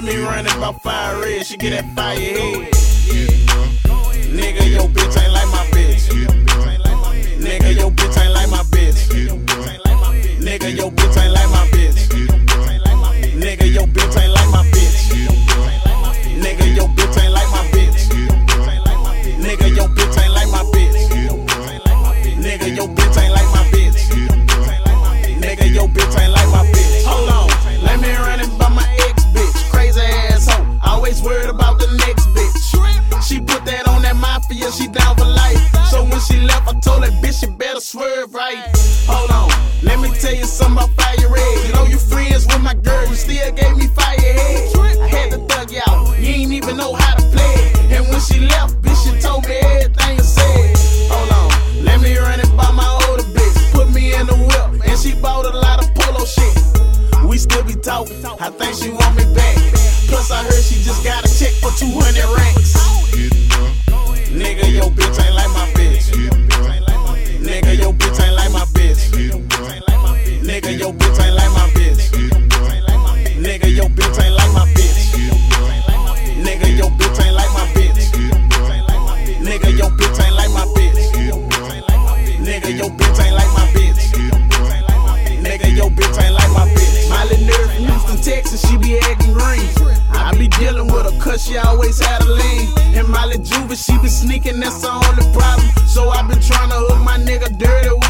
Let me run it about fire red, she get that fire head. Nigga, your bitch ain't like my bitch. Nigga, your bitch ain't like my bitch. Nigga, your bitch ain't like my bitch. Nigga, your bitch ain't like my bitch. Nigga, your bitch ain't like my bitch. Nigga, your bitch ain't like my bitch. Nigga, your bitch ain't like my bitch. Nigga, your bitch ain't like my bitch. Hold on, let me run it by my ex bitch. Crazy asshole, always worried about the next bitch. She put that on that mafia, she down for life. So when she left, I told that bitch you better swerve right. Hold on, let me tell you something about fire red. You know you friends with my girl, you still gave me fire head. I had to thug you out, you ain't even know how to play it. And when she left, bitch, she told me everything you said. Hold on, let me run it by my older bitch. Put me in the whip, and she bought a lot of polo shit. We still be talking, I think she want me back. Plus I heard she just got a check for 200 racks. Nigga, your bitch ain't like my bitch. Nigga, your bitch ain't like my bitch. Nigga, your bitch ain't like my bitch. Nigga, your bitch ain't like my bitch. Nigga, your bitch ain't like my bitch. Nigga, your bitch ain't like my bitch. Nigga, your bitch ain't like my bitch. Nigga, your bitch ain't like my bitch. Miley Nerd from Houston, Texas, she be acting green. I be dealing with her cause she always had a lean. And Miley Juvie, she be sneaking, that's the only problem. So I been trying to hook my nigga dirty